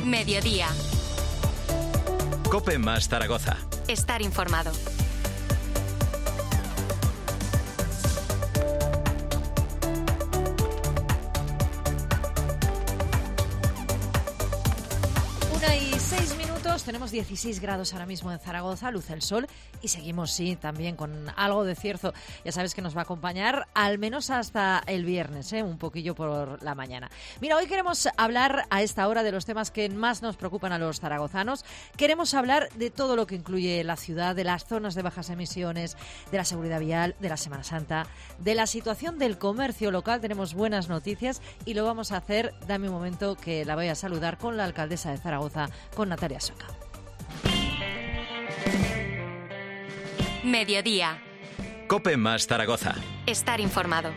Mediodía. COPE más Zaragoza. Estar informado. Tenemos 16 grados ahora mismo en Zaragoza, luce el sol y seguimos, sí, también con algo de cierzo. Ya sabes que nos va a acompañar al menos hasta el viernes, un poquillo por la mañana. Mira, hoy queremos hablar a esta hora de los temas que más nos preocupan a los zaragozanos. Queremos hablar de todo lo que incluye la ciudad, de las zonas de bajas emisiones, de la seguridad vial, de la Semana Santa, de la situación del comercio local. Tenemos buenas noticias y lo vamos a hacer, dame un momento que la voy a saludar, con la alcaldesa de Zaragoza, con Natalia Sueca. Mediodía. COPE más Zaragoza. Estar informado.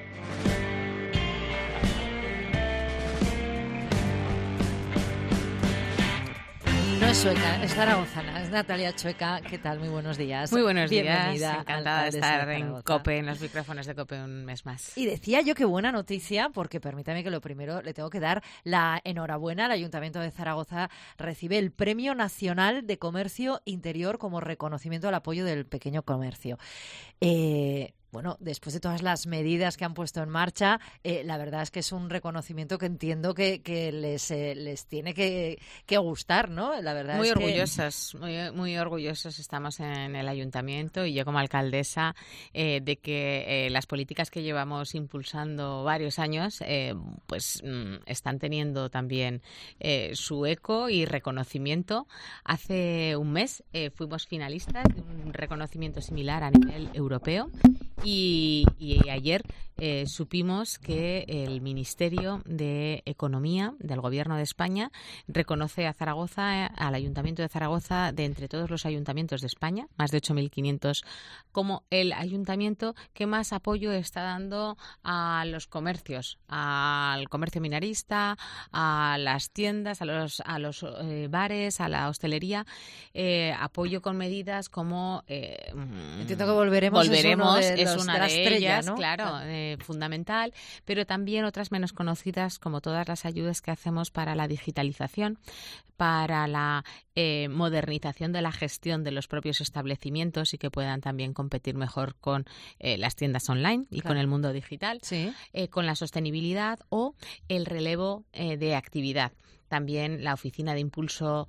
No es sueca, es zaragozana, es Natalia Chueca. ¿Qué tal? Muy buenos días. Muy buenos Bienvenida. días. Encantada de estar en COPE, en los micrófonos de COPE un mes más. Y decía yo qué buena noticia, porque permítame que lo primero le tengo que dar la enhorabuena. El Ayuntamiento de Zaragoza recibe el Premio Nacional de Comercio Interior como reconocimiento al apoyo del pequeño comercio. Bueno, después de todas las medidas que han puesto en marcha, la verdad es que es un reconocimiento que entiendo que les tiene que gustar, ¿no? La verdad muy es orgullosos, muy orgullosos estamos en el Ayuntamiento y yo como alcaldesa de que las políticas que llevamos impulsando varios años están teniendo también su eco y reconocimiento. Hace un mes fuimos finalistas de un reconocimiento similar a nivel europeo. Y ayer supimos que el Ministerio de Economía del Gobierno de España reconoce a Zaragoza, al Ayuntamiento de Zaragoza, de entre todos los ayuntamientos de España, más de 8.500, como el ayuntamiento que más apoyo está dando a los comercios, al comercio minorista, a las tiendas, a los bares, a la hostelería, apoyo con medidas como... Entiendo que volveremos es una de estrella, ellas, ¿no? claro, fundamental, pero también otras menos conocidas, como todas las ayudas que hacemos para la digitalización, para la modernización de la gestión de los propios establecimientos y que puedan también competir mejor con las tiendas online y con el mundo digital, sí. Con la sostenibilidad o el relevo de actividad. También la oficina de impulso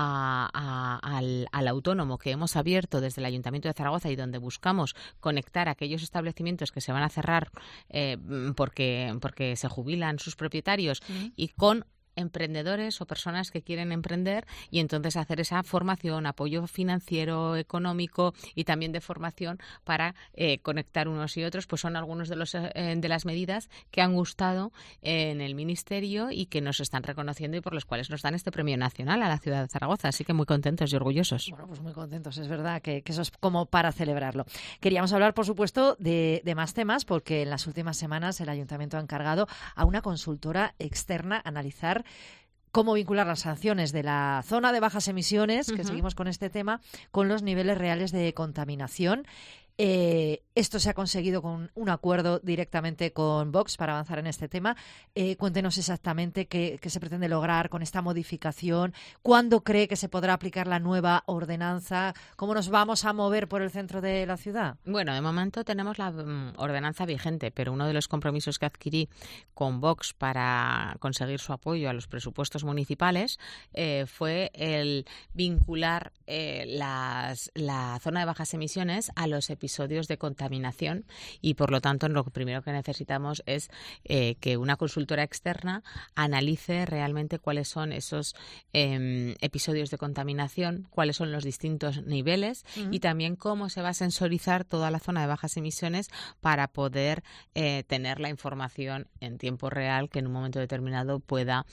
al autónomo que hemos abierto desde el Ayuntamiento de Zaragoza y donde buscamos conectar aquellos establecimientos que se van a cerrar porque se jubilan sus propietarios y con emprendedores o personas que quieren emprender, y entonces hacer esa formación, apoyo financiero, económico y también de formación para conectar unos y otros. Pues son algunos de las medidas que han gustado en el Ministerio y que nos están reconociendo y por los cuales nos dan este premio nacional a la ciudad de Zaragoza. Así que muy contentos y orgullosos. Bueno, pues muy contentos. Es verdad que eso es como para celebrarlo. Queríamos hablar, por supuesto, de más temas, porque en las últimas semanas el Ayuntamiento ha encargado a una consultora externa analizar cómo vincular las sanciones de la zona de bajas emisiones, que seguimos con este tema, con los niveles reales de contaminación. Esto se ha conseguido con un acuerdo directamente con Vox para avanzar en este tema. Cuéntenos exactamente qué se pretende lograr con esta modificación, cuándo cree que se podrá aplicar la nueva ordenanza, cómo nos vamos a mover por el centro de la ciudad. Bueno, de momento tenemos la ordenanza vigente, pero uno de los compromisos que adquirí con Vox para conseguir su apoyo a los presupuestos municipales fue el vincular la zona de bajas emisiones a los episodios de contaminación y, por lo tanto, lo primero que necesitamos es que una consultora externa analice realmente cuáles son esos episodios de contaminación, cuáles son los distintos niveles y también cómo se va a sensorizar toda la zona de bajas emisiones para poder tener la información en tiempo real que en un momento determinado pueda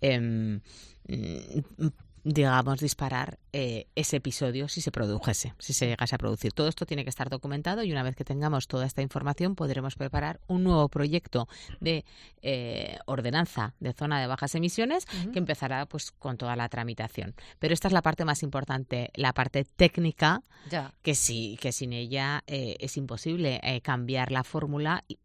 disparar ese episodio si se produjese, si se llegase a producir. Todo esto tiene que estar documentado y una vez que tengamos toda esta información podremos preparar un nuevo proyecto de ordenanza de zona de bajas emisiones que empezará pues con toda la tramitación. Pero esta es la parte más importante, la parte técnica, que sin ella es imposible cambiar la fórmula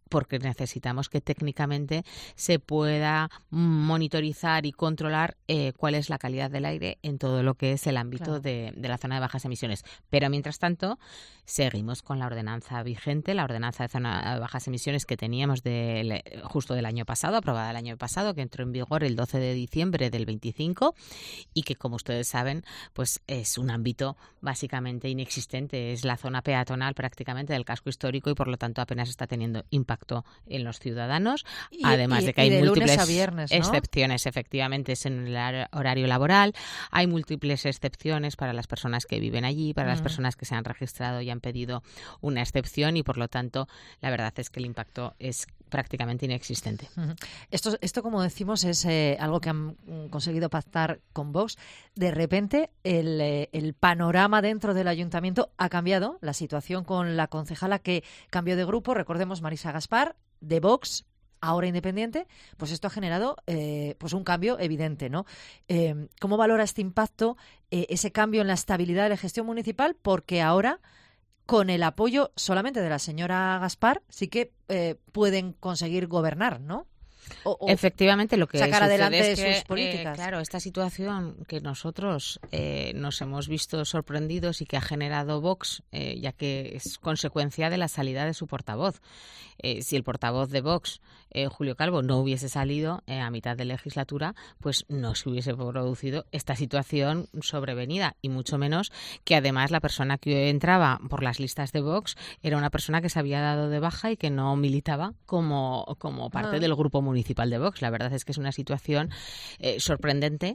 porque necesitamos que técnicamente se pueda monitorizar y controlar cuál es la calidad del aire en todo lo que es el ámbito de la zona de bajas emisiones. Pero mientras tanto, seguimos con la ordenanza vigente, la ordenanza de zona de bajas emisiones que teníamos justo del año pasado, aprobada el año pasado, que entró en vigor el 12 de diciembre del 25 y que, como ustedes saben, pues es un ámbito básicamente inexistente. Es la zona peatonal prácticamente del casco histórico y, por lo tanto, apenas está teniendo impacto en los ciudadanos, además de que hay múltiples excepciones, efectivamente, es en el horario laboral, hay múltiples excepciones para las personas que viven allí, para las personas que se han registrado y han pedido una excepción y, por lo tanto, la verdad es que el impacto es prácticamente inexistente. Esto, como decimos, es algo que han conseguido pactar con Vox. De repente, el panorama dentro del ayuntamiento ha cambiado. La situación con la concejala que cambió de grupo, recordemos, Marisa Gaspar, de Vox, ahora independiente, pues esto ha generado pues un cambio evidente, ¿no? ¿Cómo valora este impacto, ese cambio en la estabilidad de la gestión municipal? Porque ahora, con el apoyo solamente de la señora Gaspar, sí que pueden conseguir gobernar, ¿no? O efectivamente, lo que sacar adelante es que, sus políticas. Claro, esta situación que nosotros nos hemos visto sorprendidos y que ha generado Vox, ya que es consecuencia de la salida de su portavoz. Si el portavoz de Vox, Julio Calvo, no hubiese salido a mitad de legislatura, pues no se hubiese producido esta situación sobrevenida, y mucho menos que además la persona que entraba por las listas de Vox era una persona que se había dado de baja y que no militaba como parte del grupo municipal de Vox. La verdad es que es una situación sorprendente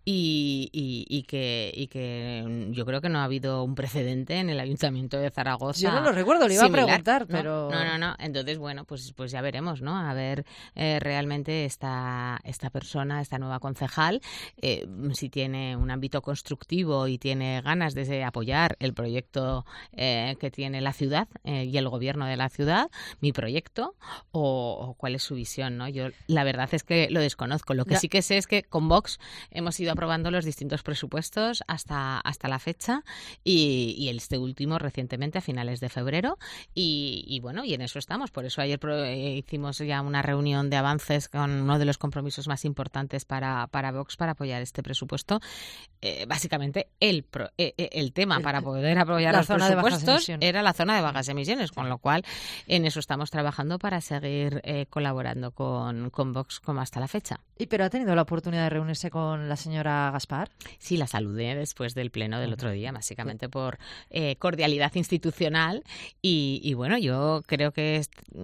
y que yo creo que no ha habido un precedente en el Ayuntamiento de Zaragoza. Yo no lo recuerdo, le iba similar, a preguntar, ¿no? pero... No. Entonces, bueno, pues ya veremos, ¿no? A ver realmente esta persona, esta nueva concejal, si tiene un ámbito constructivo y tiene ganas de apoyar el proyecto que tiene la ciudad y el gobierno de la ciudad, mi proyecto, o cuál es su visión, ¿no? Yo la verdad es que lo desconozco. Lo que sí que sé es que con Vox hemos ido aprobando los distintos presupuestos hasta la fecha y este último recientemente a finales de febrero y bueno, y en eso estamos. Por eso ayer hicimos ya una reunión de avances con uno de los compromisos más importantes para Vox para apoyar este presupuesto. Básicamente el tema para poder apoyar los presupuestos era la zona de bajas emisiones, con lo cual en eso estamos trabajando para seguir colaborando con Vox como hasta la fecha. ¿Pero ha tenido la oportunidad de reunirse con la señora Gaspar? Sí, la saludé después del pleno del otro día, básicamente por cordialidad institucional y bueno, yo creo que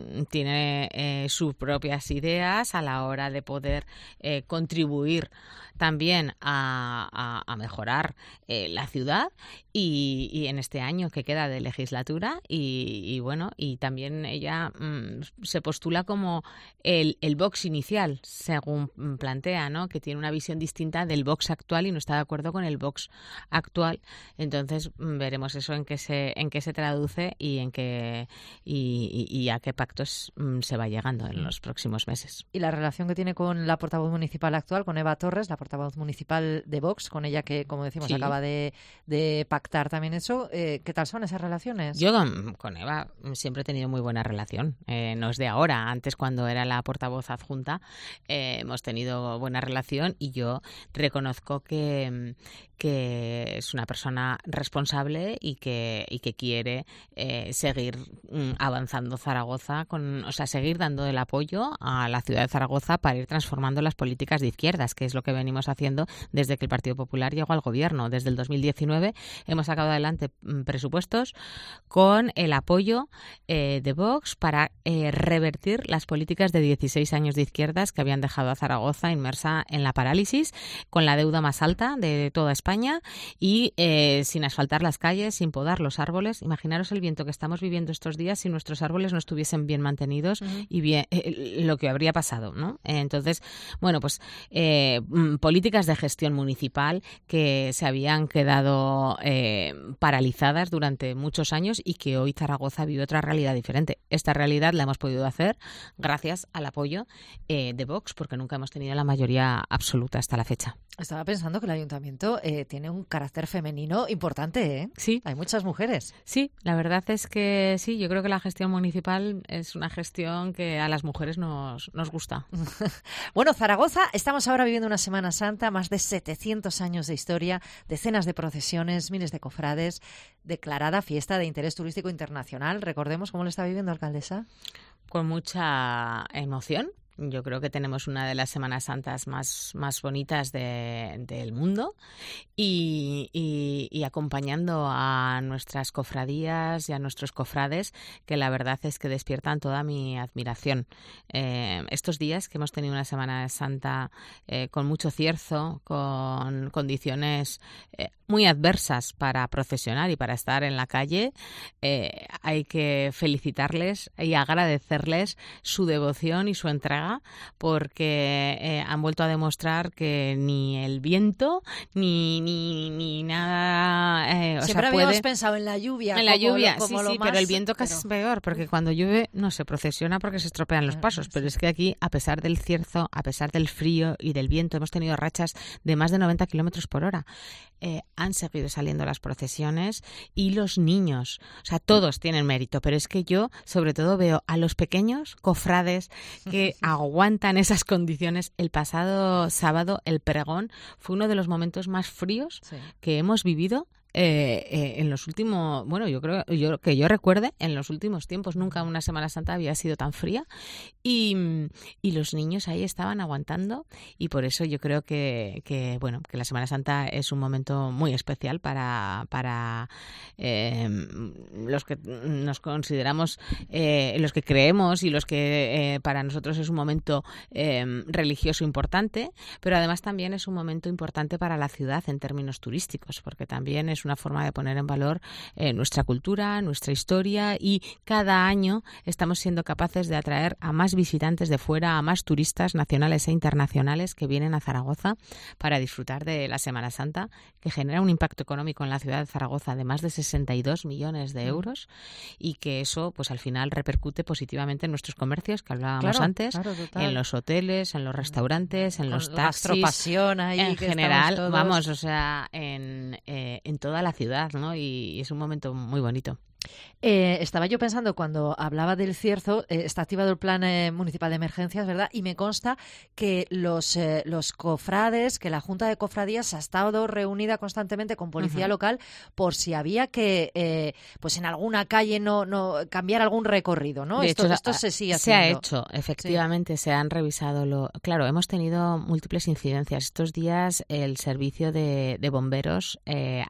tiene sus propias ideas a la hora de poder contribuir también a mejorar la ciudad y en este año que queda de legislatura y bueno, y también ella se postula como el Vox inicial, según plantea, ¿no? Que tiene una visión distinta del Vox actual y no está de acuerdo con el Vox actual. Entonces veremos eso en qué se traduce y en qué y a qué pactos se va llegando en los próximos meses. Y la relación que tiene con la portavoz municipal actual, con Eva Torres, la portavoz municipal de Vox, con ella que, como decimos, acaba de pactar también eso, ¿qué tal son esas relaciones? Yo con Eva siempre he tenido muy buena relación, no es de ahora. Antes, cuando era la portavoz adjunta, hemos tenido buena relación y yo reconozco que es una persona responsable y que quiere seguir avanzando Zaragoza, seguir dando el apoyo a la ciudad de Zaragoza para ir transformando las políticas de izquierdas, que es lo que venimos haciendo desde que el Partido Popular llegó al gobierno. Desde el 2019 hemos sacado adelante presupuestos con el apoyo de Vox para revertir las políticas de 16 años de izquierdas que habían dejado a Zaragoza inmersa en la parálisis, con la deuda más alta de toda España y sin asfaltar las calles, sin podar los árboles. Imaginaros el viento que estamos viviendo estos días si nuestros árboles no estuviesen bien mantenidos y bien lo que habría pasado, ¿no? Entonces, bueno, pues políticas de gestión municipal que se habían quedado paralizadas durante muchos años y que hoy Zaragoza vive otra realidad diferente. Esta realidad la hemos podido hacer gracias al apoyo de Vox, porque nunca hemos hemos tenido la mayoría absoluta hasta la fecha. Estaba pensando que el ayuntamiento tiene un carácter femenino importante, ¿eh? Sí. Hay muchas mujeres. Sí, la verdad es que sí, yo creo que la gestión municipal es una gestión que a las mujeres nos gusta. Bueno, Zaragoza, estamos ahora viviendo una Semana Santa, más de 700 años de historia, decenas de procesiones, miles de cofrades, declarada fiesta de interés turístico internacional. Recordemos cómo lo está viviendo, alcaldesa. Con mucha emoción. Yo creo que tenemos una de las Semanas Santas más bonitas del mundo y acompañando a nuestras cofradías y a nuestros cofrades, que la verdad es que despiertan toda mi admiración. Estos días que hemos tenido una Semana Santa con mucho cierzo, con condiciones muy adversas para procesionar y para estar en la calle, hay que felicitarles y agradecerles su devoción y su entrega, porque han vuelto a demostrar que ni el viento ni nada siempre habíamos pensado en la lluvia. En la lluvia, sí, pero el viento casi es peor, porque cuando llueve no se procesiona porque se estropean los pasos, pero es que aquí, a pesar del cierzo, a pesar del frío y del viento, hemos tenido rachas de más de 90 kilómetros por hora. Han seguido saliendo las procesiones y los niños, o sea, todos tienen mérito, pero es que yo sobre todo veo a los pequeños cofrades que aguantan esas condiciones. El pasado sábado el pregón fue uno de los momentos más fríos que hemos vivido en los últimos, bueno, yo recuerde, en los últimos tiempos nunca una Semana Santa había sido tan fría y los niños ahí estaban aguantando, y por eso yo creo que la Semana Santa es un momento muy especial para los que nos consideramos, los que creemos y los que para nosotros es un momento religioso importante, pero además también es un momento importante para la ciudad en términos turísticos, porque también es una forma de poner en valor nuestra cultura, nuestra historia, y cada año estamos siendo capaces de atraer a más visitantes de fuera, a más turistas nacionales e internacionales que vienen a Zaragoza para disfrutar de la Semana Santa, que genera un impacto económico en la ciudad de Zaragoza de más de 62 millones de euros, y que eso pues al final repercute positivamente en nuestros comercios, que hablábamos antes, en los hoteles, en los restaurantes, en los taxis, ahí, en general, vamos, o sea, en toda la ciudad, ¿no? Y es un momento muy bonito. Estaba yo pensando cuando hablaba del cierzo, está activado el plan municipal de emergencias, ¿verdad? Y me consta que los cofrades, que la Junta de Cofradías ha estado reunida constantemente con policía local por si había que, pues en alguna calle no cambiar algún recorrido, ¿no? Esto se sigue haciendo. Se ha hecho, efectivamente, se han revisado. Claro, hemos tenido múltiples incidencias. Estos días el servicio de bomberos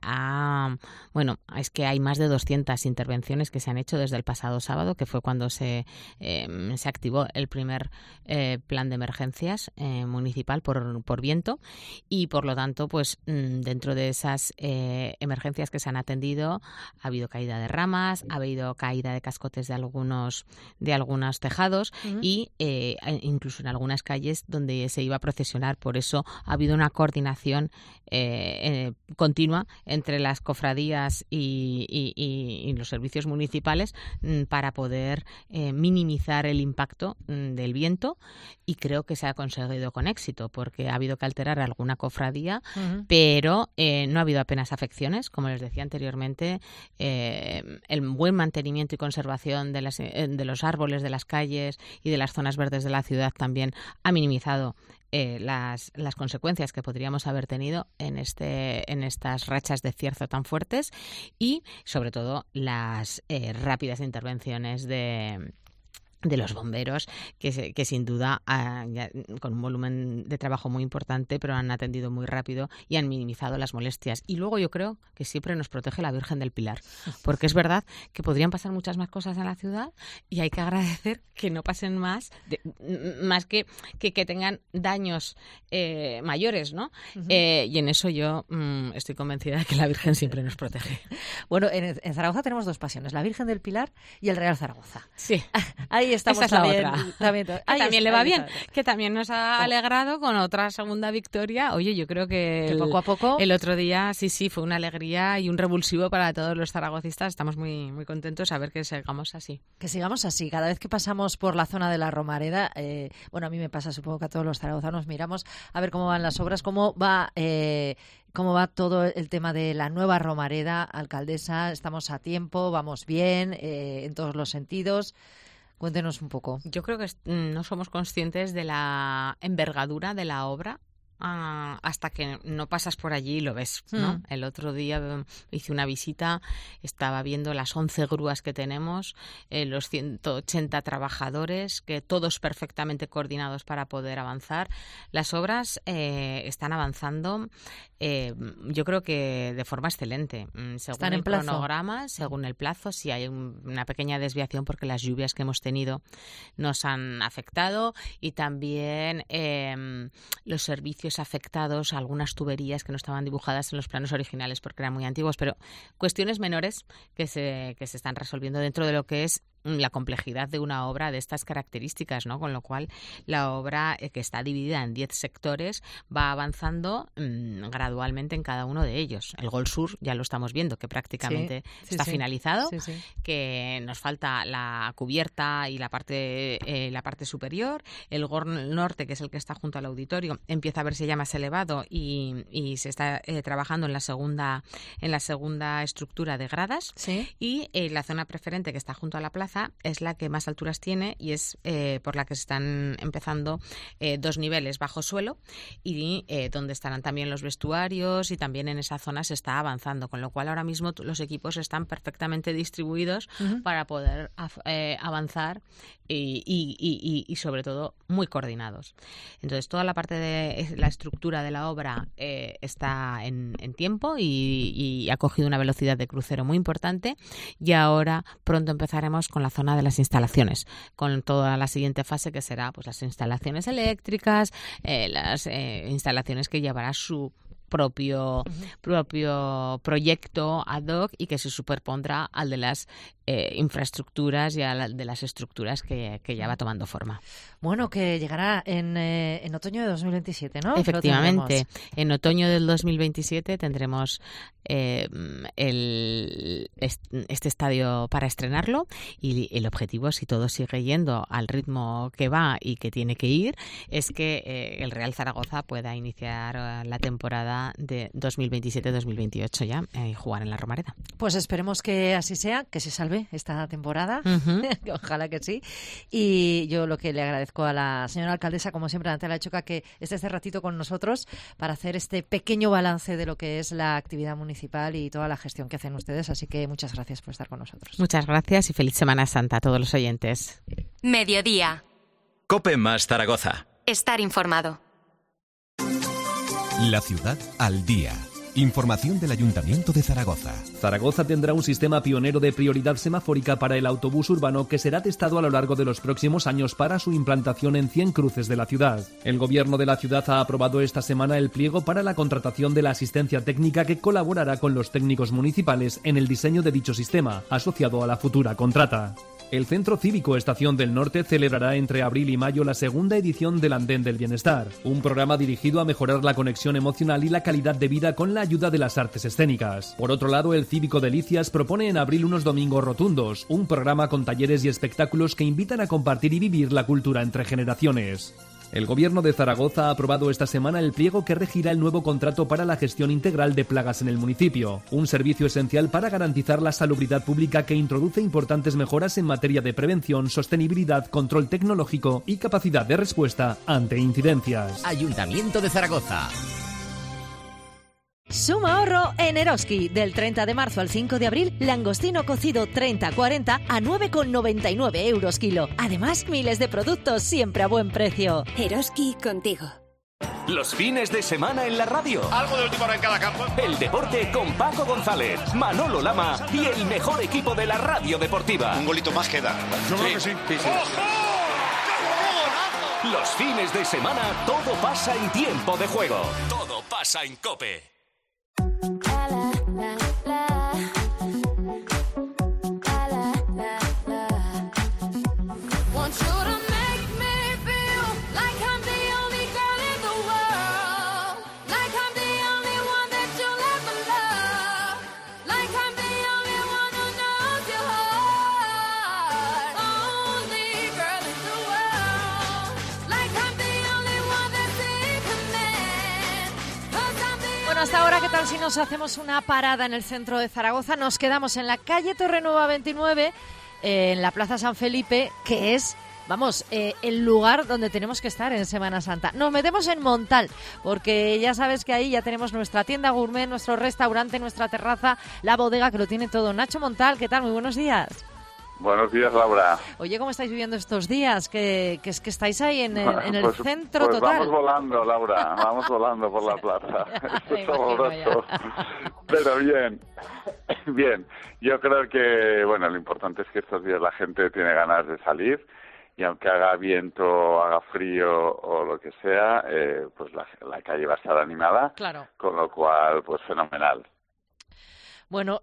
es que hay más de 200 intervenciones que se han hecho desde el pasado sábado, que fue cuando se activó el primer plan de emergencias municipal por viento, y por lo tanto, pues dentro de esas emergencias que se han atendido ha habido caída de ramas, ha habido caída de cascotes de algunos tejados y incluso en algunas calles donde se iba a procesionar. Por eso ha habido una coordinación continua entre las cofradías y los servicios municipales para poder minimizar el impacto del viento, y creo que se ha conseguido con éxito, porque ha habido que alterar alguna cofradía, pero no ha habido apenas afecciones. Como les decía anteriormente, el buen mantenimiento y conservación de los árboles, de las calles y de las zonas verdes de la ciudad también ha minimizado las consecuencias que podríamos haber tenido en estas rachas de cierzo tan fuertes, y sobre todo las rápidas intervenciones de los bomberos, que sin duda con un volumen de trabajo muy importante, pero han atendido muy rápido y han minimizado las molestias. Y luego yo creo que siempre nos protege la Virgen del Pilar, porque es verdad que podrían pasar muchas más cosas en la ciudad y hay que agradecer que no pasen más que tengan daños mayores, ¿no? Y en eso yo estoy convencida de que la Virgen siempre nos protege. Bueno, en Zaragoza tenemos dos pasiones, la Virgen del Pilar y el Real Zaragoza. Sí. Hay ahí estamos Esa es también. la otra. También Le va bien, que también nos ha alegrado con otra segunda victoria. Oye, yo creo que poco a poco. El otro día, sí, fue una alegría y un revulsivo para todos los zaragocistas. Estamos muy, muy contentos a ver que sigamos así. Que sigamos así. Cada vez que pasamos por la zona de la Romareda, bueno, a mí me pasa, supongo que a todos los zaragozanos, miramos a ver cómo van las obras, cómo va todo el tema de la nueva Romareda, alcaldesa. Estamos a tiempo, vamos bien en todos los sentidos. Cuéntenos un poco. Yo creo que no somos conscientes de la envergadura de la obra hasta que no pasas por allí y lo ves, ¿no? El otro día hice una visita, estaba viendo las 11 grúas que tenemos, los 180 trabajadores, que todos perfectamente coordinados para poder avanzar. Las obras están avanzando, yo creo que de forma excelente. Según el cronograma, según el plazo, sí hay una pequeña desviación porque las lluvias que hemos tenido nos han afectado y también los servicios afectados, algunas tuberías que no estaban dibujadas en los planos originales porque eran muy antiguos, pero cuestiones menores que se están resolviendo dentro de lo que es la complejidad de una obra de estas características, ¿no? Con lo cual la obra, que está dividida en 10 sectores, va avanzando gradualmente en cada uno de ellos. El Gol Sur ya lo estamos viendo, que prácticamente está finalizado, que nos falta la cubierta y la parte superior. El Gol Norte, que es el que está junto al auditorio, empieza a verse ya más elevado y se está trabajando en la segunda estructura de gradas. Y la zona preferente, que está junto a la plaza, es la que más alturas tiene y es por la que se están empezando 2 niveles bajo suelo y donde estarán también los vestuarios, y también en esa zona se está avanzando, con lo cual ahora mismo los equipos están perfectamente distribuidos para poder avanzar y sobre todo muy coordinados. Entonces toda la parte de la estructura de la obra está en tiempo y ha cogido una velocidad de crucero muy importante, y ahora pronto empezaremos con la zona de las instalaciones, con toda la siguiente fase, que será pues las instalaciones eléctricas, las instalaciones que llevará su propio proyecto ad hoc y que se superpondrá al de las infraestructuras y al de las estructuras que ya va tomando forma. Bueno, que llegará en otoño de 2027, ¿no? Efectivamente, en otoño del 2027 tendremos este estadio para estrenarlo, y el objetivo, si todo sigue yendo al ritmo que va y que tiene que ir, es que el Real Zaragoza pueda iniciar la temporada de 2027-2028 ya y jugar en la Romareda. Pues esperemos que así sea, que se salve esta temporada, ojalá que sí. Y yo lo que le agradezco a la señora alcaldesa, como siempre, Natalia Choca, que esté este ratito con nosotros para hacer este pequeño balance de lo que es la actividad municipal y toda la gestión que hacen ustedes. Así que muchas gracias por estar con nosotros. Muchas gracias y feliz Semana Santa a todos los oyentes. Mediodía. COPE más Zaragoza. Estar informado. La ciudad al día. Información del Ayuntamiento de Zaragoza. Zaragoza tendrá un sistema pionero de prioridad semafórica para el autobús urbano que será testado a lo largo de los próximos años para su implantación en 100 cruces de la ciudad. El Gobierno de la ciudad ha aprobado esta semana el pliego para la contratación de la asistencia técnica que colaborará con los técnicos municipales en el diseño de dicho sistema, asociado a la futura contrata. El Centro Cívico Estación del Norte celebrará entre abril y mayo la segunda edición del Andén del Bienestar, un programa dirigido a mejorar la conexión emocional y la calidad de vida con la ayuda de las artes escénicas. Por otro lado, el Cívico Delicias propone en abril unos domingos rotundos, un programa con talleres y espectáculos que invitan a compartir y vivir la cultura entre generaciones. El Gobierno de Zaragoza ha aprobado esta semana el pliego que regirá el nuevo contrato para la gestión integral de plagas en el municipio, un servicio esencial para garantizar la salubridad pública que introduce importantes mejoras en materia de prevención, sostenibilidad, control tecnológico y capacidad de respuesta ante incidencias. Ayuntamiento de Zaragoza. Suma ahorro en Eroski. Del 30 de marzo al 5 de abril, langostino cocido 30-40 a 9,99 euros kilo. Además, miles de productos siempre a buen precio. Eroski contigo. Los fines de semana en la radio. Algo de última hora en cada campo. El deporte con Paco González, Manolo Lama y el mejor equipo de la radio deportiva. Un golito más queda. Yo creo que sí. ¡Ojo! Los fines de semana todo pasa en tiempo de juego. Todo pasa en COPE. Bueno, hasta ahora, ¿qué tal si nos hacemos una parada en el centro de Zaragoza? Nos quedamos en la calle Torrenueva 29, en la Plaza San Felipe, que es, vamos, el lugar donde tenemos que estar en Semana Santa. Nos metemos en Montal, porque ya sabes que ahí ya tenemos nuestra tienda gourmet, nuestro restaurante, nuestra terraza, la bodega, que lo tiene todo. Nacho Montal, ¿qué tal? Muy buenos días. Buenos días, Laura. Oye, ¿cómo estáis viviendo estos días? Que es que estáis ahí en el Pues centro total. Vamos volando, Laura, vamos volando por la plaza. Esto es horroroso. Pero bien, bien. Yo creo que, bueno, lo importante es que estos días la gente tiene ganas de salir y aunque haga viento, haga frío o lo que sea, pues la calle va a estar animada. Claro. Con lo cual, pues fenomenal. Bueno,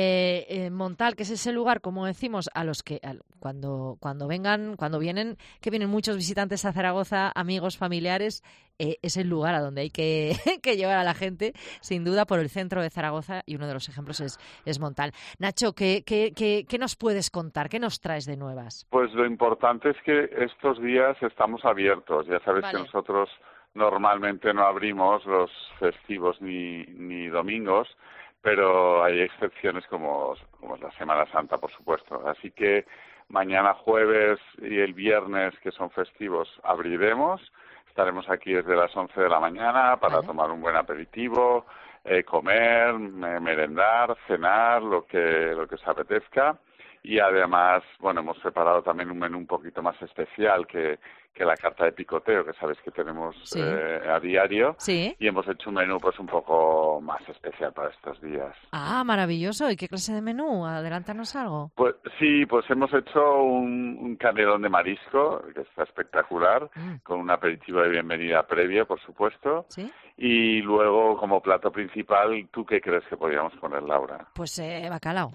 Montal, que es ese lugar, como decimos, a los que cuando vienen muchos visitantes a Zaragoza, amigos, familiares, es el lugar a donde hay que llevar a la gente, sin duda, por el centro de Zaragoza, y uno de los ejemplos es Montal. Nacho, ¿qué nos puedes contar? ¿Qué nos traes de nuevas? Pues lo importante es que estos días estamos abiertos. Ya sabes que nosotros normalmente no abrimos los festivos ni domingos, pero hay excepciones como la Semana Santa, por supuesto. Así que mañana jueves y el viernes, que son festivos, abriremos. Estaremos aquí desde las 11 de la mañana para tomar un buen aperitivo, comer, merendar, cenar, lo que os apetezca. Y además, bueno, hemos preparado también un menú un poquito más especial que la carta de picoteo, que sabes que tenemos a diario. Sí. Y hemos hecho un menú pues un poco más especial para estos días. Ah, maravilloso. ¿Y qué clase de menú? Adelántanos algo. Pues sí, pues hemos hecho un canelón de marisco, que está espectacular, con un aperitivo de bienvenida previo, por supuesto. ¿Sí? Y luego, como plato principal, ¿tú qué crees que podríamos poner, Laura? Pues bacalao.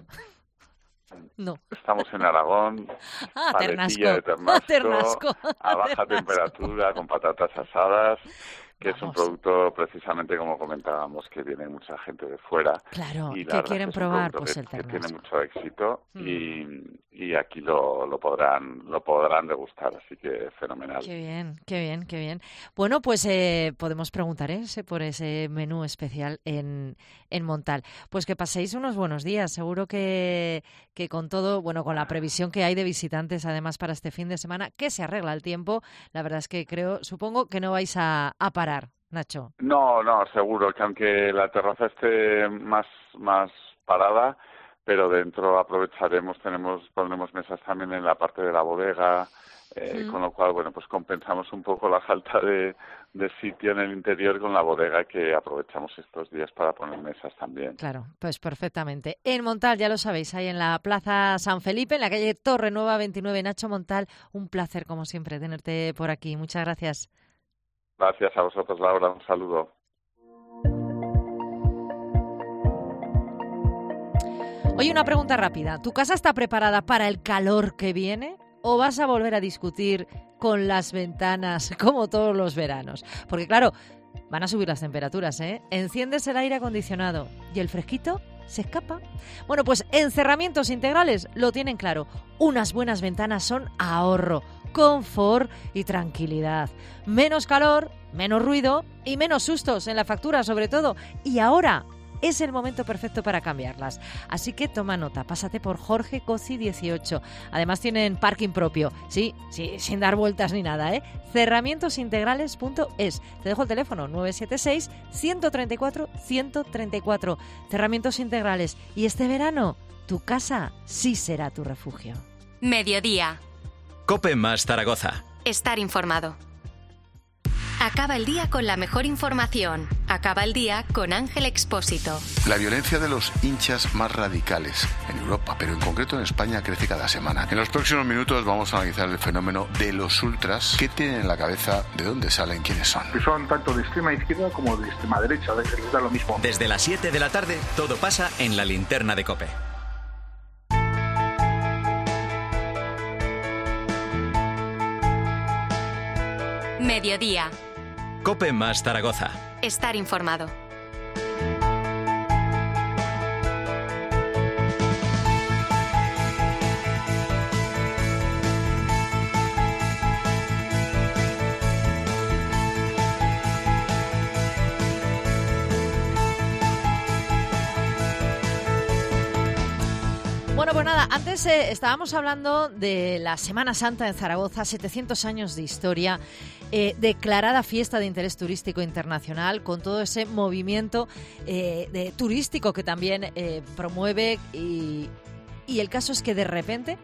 No. Estamos en Aragón, paletilla de ternasco, a baja temperatura, con patatas asadas, que es un producto precisamente, como comentábamos, que viene mucha gente de fuera. Claro, y que quieren probar pues el ternasco. Que tiene mucho éxito y aquí lo podrán degustar, así que fenomenal. Qué bien. Bueno, pues podemos preguntar por ese menú especial en Montal. Pues que paséis unos buenos días. Seguro que con todo, bueno, con la previsión que hay de visitantes, además para este fin de semana, que se arregla el tiempo, la verdad es que supongo que no vais a parar, Nacho. No, seguro que aunque la terraza esté más parada, pero dentro aprovecharemos, pondremos mesas también en la parte de la bodega, con lo cual, bueno, pues compensamos un poco la falta de sitio en el interior con la bodega, que aprovechamos estos días para poner mesas también. Claro, pues perfectamente. En Montal, ya lo sabéis, ahí en la Plaza San Felipe, en la calle Torrenueva 29. Nacho Montal, un placer, como siempre, tenerte por aquí. Muchas gracias. Gracias a vosotros, Laura. Un saludo. Oye, una pregunta rápida. ¿Tu casa está preparada para el calor que viene o vas a volver a discutir con las ventanas como todos los veranos? Porque claro, van a subir las temperaturas, ¿eh? Enciendes el aire acondicionado y el fresquito se escapa. Bueno, pues en Cerramientos Integrales lo tienen claro. Unas buenas ventanas son ahorro, confort y tranquilidad. Menos calor, menos ruido y menos sustos en la factura, sobre todo. Y ahora es el momento perfecto para cambiarlas. Así que toma nota, pásate por Jorge Cozzi 18. Además tienen parking propio. Sí, sin dar vueltas ni nada, ¿eh? Cerramientosintegrales.es. Te dejo el teléfono 976 134 134. Cerramientos Integrales. Y este verano, tu casa sí será tu refugio. Mediodía. COPE más Zaragoza. Estar informado. Acaba el día con la mejor información. Acaba el día con Ángel Expósito. La violencia de los hinchas más radicales en Europa, pero en concreto en España, crece cada semana. En los próximos minutos vamos a analizar el fenómeno de los ultras. ¿Qué tienen en la cabeza? ¿De dónde salen? ¿Quiénes son? Son tanto de extrema izquierda como de extrema derecha. Les da lo mismo. Desde las 7 de la tarde, todo pasa en la linterna de COPE. Mediodía. COPE más Zaragoza. Estar informado. pues nada, antes estábamos hablando de la Semana Santa en Zaragoza, 700 años de historia, declarada fiesta de interés turístico internacional, con todo ese movimiento turístico que también promueve y el caso es que de repente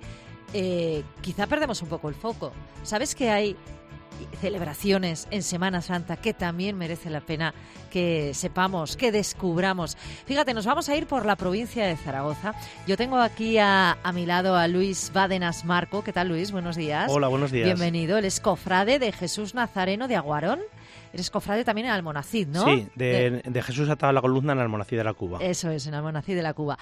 quizá perdemos un poco el foco. ¿Sabes que hay celebraciones en Semana Santa que también merece la pena que sepamos, que descubramos? Fíjate, nos vamos a ir por la provincia de Zaragoza. Yo tengo aquí a mi lado a Luis Bádenas Marco. ¿Qué tal, Luis? Buenos días. Hola, buenos días. Bienvenido. Él es cofrade de Jesús Nazareno de Aguarón. Eres cofrade también en Almonacid, ¿no? Sí, de Jesús atado a la columna en Almonacid de la Cuba. Eso es, en Almonacid de la Cuba.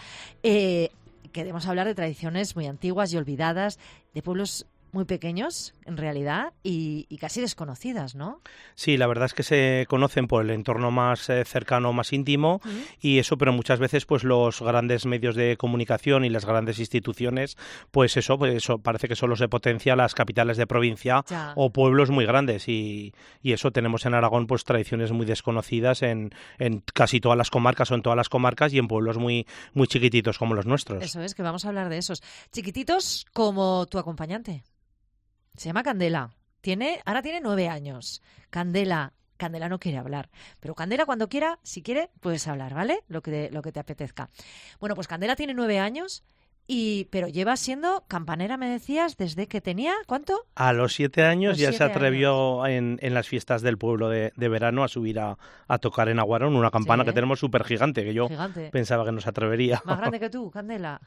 Queremos hablar de tradiciones muy antiguas y olvidadas, de pueblos muy pequeños, en realidad, y casi desconocidas, ¿no? Sí, la verdad es que se conocen por el entorno más cercano, más íntimo, y eso, pero muchas veces pues los grandes medios de comunicación y las grandes instituciones, pues eso parece que solo se potencia las capitales de provincia o pueblos muy grandes, y eso tenemos en Aragón pues tradiciones muy desconocidas en casi todas las comarcas o en todas las comarcas y en pueblos muy, muy chiquititos como los nuestros. Eso es, que vamos a hablar de esos. Chiquititos como tu acompañante. Se llama Candela. Ahora tiene 9 años. Candela no quiere hablar. Pero Candela, cuando quiera, si quiere, puedes hablar, ¿vale? Lo que te apetezca. Bueno, pues Candela tiene 9 años, pero lleva siendo campanera, me decías, desde que tenía, ¿cuánto? A los 7 años ya se atrevió en las fiestas del pueblo de verano a subir a tocar en Aguarón una campana que tenemos súper gigante, que yo pensaba que no se atrevería. Más grande que tú, Candela.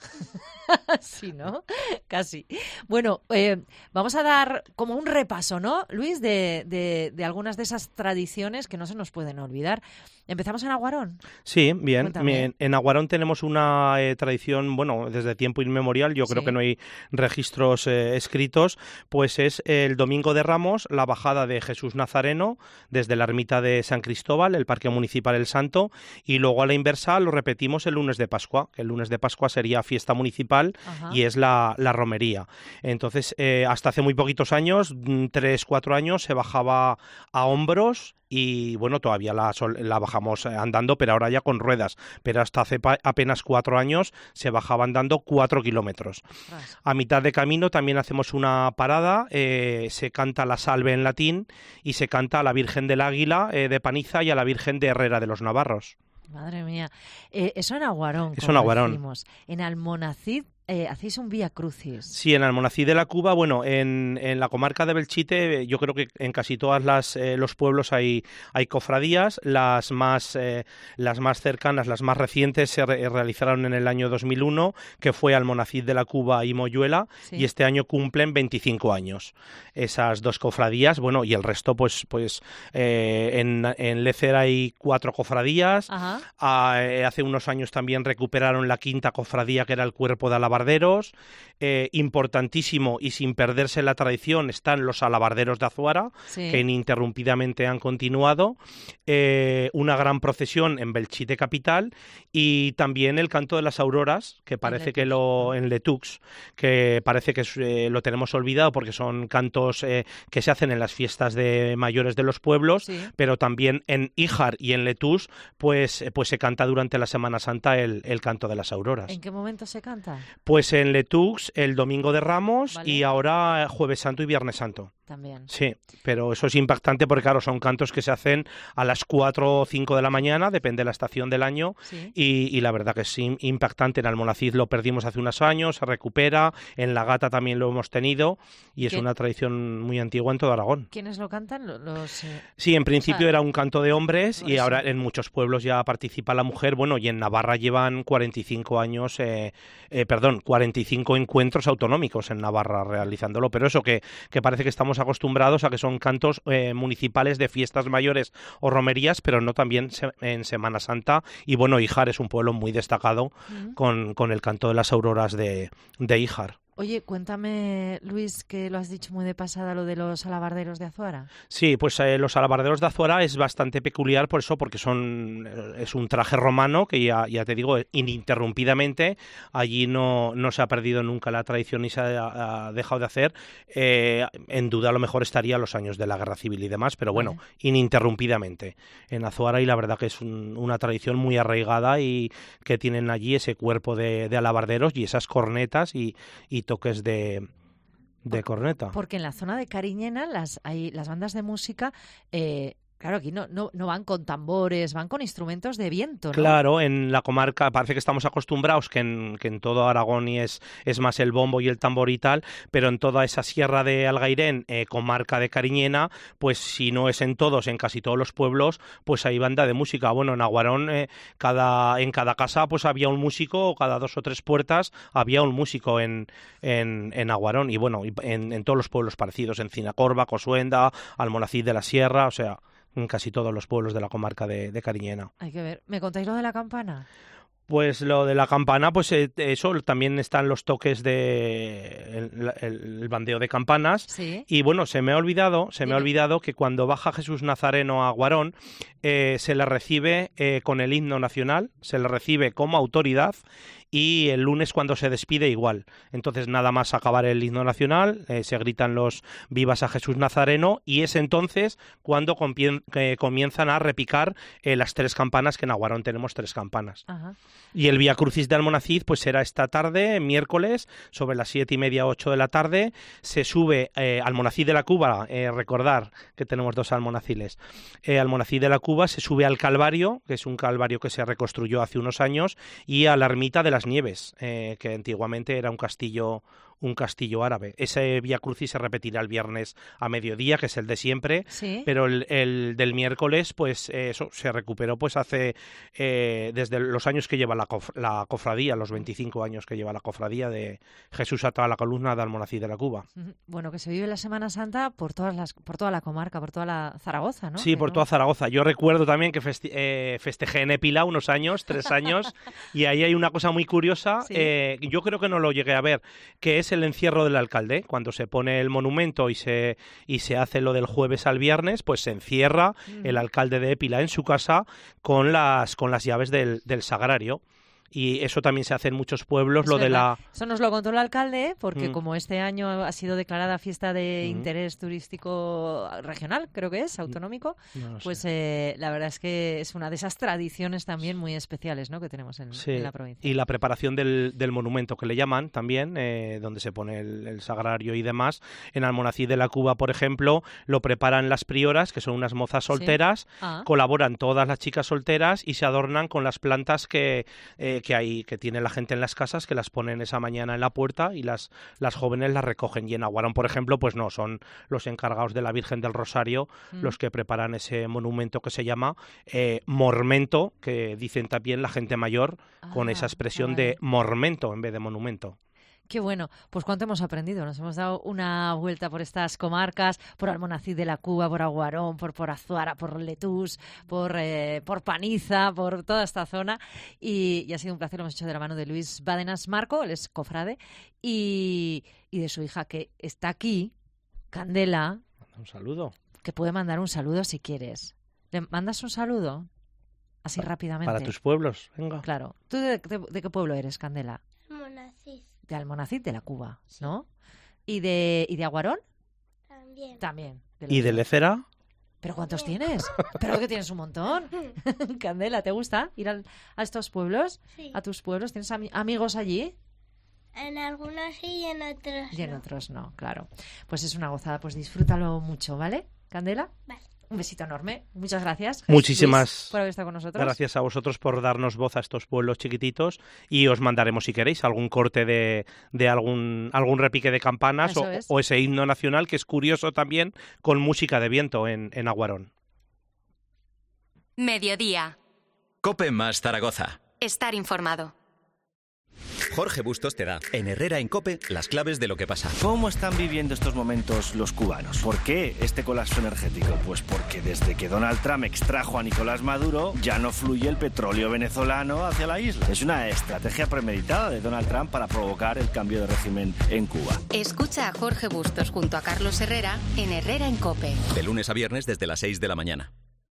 Sí, ¿no? Casi. Bueno, vamos a dar como un repaso, ¿no, Luis, de algunas de esas tradiciones que no se nos pueden olvidar. ¿Empezamos en Aguarón? Sí, bien. En Aguarón tenemos una tradición, bueno, desde tiempo inmemorial, yo creo que no hay registros escritos, pues es el Domingo de Ramos, la bajada de Jesús Nazareno desde la ermita de San Cristóbal, el Parque Municipal El Santo, y luego a la inversa lo repetimos el lunes de Pascua, que el lunes de Pascua sería fiesta municipal y es la romería. Entonces, hasta hace muy poquitos años, 3-4 años, se bajaba a hombros y bueno, todavía la bajamos andando, pero ahora ya con ruedas. Pero hasta hace apenas 4 años se bajaba andando 4 kilómetros. A mitad de camino también hacemos una parada, se canta la salve en latín y se canta a la Virgen del Águila de Paniza y a la Virgen de Herrera de los Navarros. Madre mía. Eso en Aguarón. Eso en Aguarón. Decimos. En Almonacid hacéis un Vía Crucis. Sí, en Almonacid de la Cuba, bueno, en la comarca de Belchite, yo creo que en casi todas los pueblos hay cofradías. Las más cercanas, las más recientes se realizaron en el año 2001, que fue Almonacid de la Cuba y Moyuela, y este año cumplen 25 años esas dos cofradías. Bueno, y el resto, pues en Lécer hay 4 cofradías. Hace unos años también recuperaron la 5ª cofradía, que era el Cuerpo de Alabarderos. Importantísimo y sin perderse la tradición están los alabarderos de Azuara, que ininterrumpidamente han continuado, una gran procesión en Belchite capital y también el canto de las auroras, que parece que en Letux, que parece que lo tenemos olvidado porque son cantos que se hacen en las fiestas de mayores de los pueblos, pero también en Híjar y en Letux pues se canta durante la Semana Santa el canto de las auroras. ¿En qué momento se canta? Pues en Letux el Domingo de Ramos y ahora Jueves Santo y Viernes Santo. También. Sí, pero eso es impactante porque, claro, son cantos que se hacen a las 4 o 5 de la mañana, depende de la estación del año, y la verdad que es impactante. En Almonacid lo perdimos hace unos años, se recupera, en La Gata también lo hemos tenido, y es una tradición muy antigua en todo Aragón. ¿Quiénes lo cantan? Sí, en principio era un canto de hombres y ahora en muchos pueblos ya participa la mujer, bueno, y en Navarra llevan 45 años, 45 encuentros autonómicos en Navarra realizándolo, pero eso que parece que estamos acostumbrados a que son cantos municipales de fiestas mayores o romerías, pero no también en Semana Santa. Y bueno, Híjar es un pueblo muy destacado con el canto de las auroras de Híjar. Oye, cuéntame, Luis, que lo has dicho muy de pasada, lo de los alabarderos de Azuara. Sí, pues los alabarderos de Azuara es bastante peculiar por eso, porque es un traje romano que ya te digo, ininterrumpidamente, allí no se ha perdido nunca la tradición ni se ha dejado de hacer. En duda a lo mejor estaría los años de la Guerra Civil y demás, pero bueno, ininterrumpidamente en Azuara, y la verdad que es una tradición muy arraigada y que tienen allí ese cuerpo de alabarderos y esas cornetas y toques de corneta. Porque en la zona de Cariñena las bandas de música, claro, aquí no van con tambores, van con instrumentos de viento, ¿no? Claro, en la comarca parece que estamos acostumbrados que en todo Aragón es más el bombo y el tambor y tal, pero en toda esa sierra de Algairén, comarca de Cariñena, pues si no es en todos, en casi todos los pueblos, pues hay banda de música. Bueno, en Aguarón en cada casa pues había un músico, o cada 2 o 3 puertas había un músico en Aguarón, y bueno, en todos los pueblos parecidos, en Cinacorba, Cosuenda, Almonacid de la Sierra, o sea, en casi todos los pueblos de la comarca de Cariñena. Hay que ver. ¿Me contáis lo de la campana? Pues lo de la campana, pues eso, también están los toques de el bandeo de campanas. ¿Sí? Y bueno, se me ha olvidado que cuando baja Jesús Nazareno a Aguarón, se le recibe con el himno nacional, se le recibe como autoridad, y el lunes cuando se despide igual. Entonces nada más acabar el himno nacional, se gritan los vivas a Jesús Nazareno, y es entonces cuando comienzan a repicar las 3 campanas, que en Aguarón tenemos 3 campanas. Ajá. Y el Vía Crucis de Almonacid pues será esta tarde, miércoles, sobre las 7:30, 8 de la tarde. Se sube Almonacid de la Cuba, recordar que tenemos 2 almonaciles. Almonacid de la Cuba se sube al Calvario, que es un calvario que se reconstruyó hace unos años, y a la Ermita de las Nieves, que antiguamente era un castillo árabe. Ese Vía Crucis se repetirá el viernes a mediodía, que es el de siempre, ¿sí? Pero el del miércoles, pues eso se recuperó pues hace desde los años que lleva la cofradía, los 25 años que lleva la cofradía de Jesús atado a la columna de Almonacid de la Cuba. Bueno, que se vive la Semana Santa por toda la comarca, por toda la Zaragoza, ¿no? Sí, por toda Zaragoza. Yo recuerdo también que festejé en Épila unos años, 3 años, y ahí hay una cosa muy curiosa, ¿sí? Yo creo que no lo llegué a ver, que es el encierro del alcalde. Cuando se pone el monumento y se hace lo del jueves al viernes, pues se encierra el alcalde de Épila en su casa con las llaves del sagrario. Y eso también se hace en muchos pueblos, Eso nos lo contó el alcalde, porque como este año ha sido declarada fiesta de interés turístico regional, creo que es, autonómico, no pues la verdad es que es una de esas tradiciones también muy especiales, ¿no?, que tenemos en la provincia. Y la preparación del monumento, que le llaman también, donde se pone el sagrario y demás. En Almonacid de la Cuba, por ejemplo, lo preparan las prioras, que son unas mozas solteras, colaboran todas las chicas solteras y se adornan con las plantas que tiene la gente en las casas, que las ponen esa mañana en la puerta y las jóvenes las recogen. Y en Aguarón, por ejemplo, pues no, son los encargados de la Virgen del Rosario los que preparan ese monumento que se llama mormento, que dicen también la gente mayor, con esa expresión de mormento en vez de monumento. Qué bueno, pues cuánto hemos aprendido. Nos hemos dado una vuelta por estas comarcas, por Almonacid de la Cuba, por Aguarón, por Azuara, por Letús, por Paniza, por toda esta zona. Y ha sido un placer, lo hemos hecho de la mano de Luis Bárdenas Marco, él es cofrade, y de su hija que está aquí, Candela. Un saludo. Que puede mandar un saludo si quieres. ¿Le mandas un saludo? Así rápidamente. Para tus pueblos, venga. Claro. ¿Tú de qué pueblo eres, Candela? Almonacid. De Almonacid de la Cuba, ¿no? ¿Y de Aguarón? También. ¿Y de Lecera? ¿Pero cuántos tienes? ¿Pero que tienes un montón? Candela, ¿te gusta ir a estos pueblos? Sí. ¿A tus pueblos? ¿Tienes amigos allí? En algunos sí y en otros no. Y en otros no, claro. Pues es una gozada, pues disfrútalo mucho, ¿vale, Candela? Vale. Un besito enorme. Muchas gracias. Muchísimas por haber estado con nosotros. Gracias a vosotros por darnos voz a estos pueblos chiquititos, y os mandaremos, si queréis, algún corte de algún repique de campanas o ese himno nacional, que es curioso también, con música de viento en Aguarón. Mediodía. COPE más Zaragoza. Estar informado. Jorge Bustos te da, en Herrera en COPE, las claves de lo que pasa. ¿Cómo están viviendo estos momentos los cubanos? ¿Por qué este colapso energético? Pues porque desde que Donald Trump extrajo a Nicolás Maduro, ya no fluye el petróleo venezolano hacia la isla. Es una estrategia premeditada de Donald Trump para provocar el cambio de régimen en Cuba. Escucha a Jorge Bustos junto a Carlos Herrera en Herrera en COPE. De lunes a viernes desde las 6 de la mañana.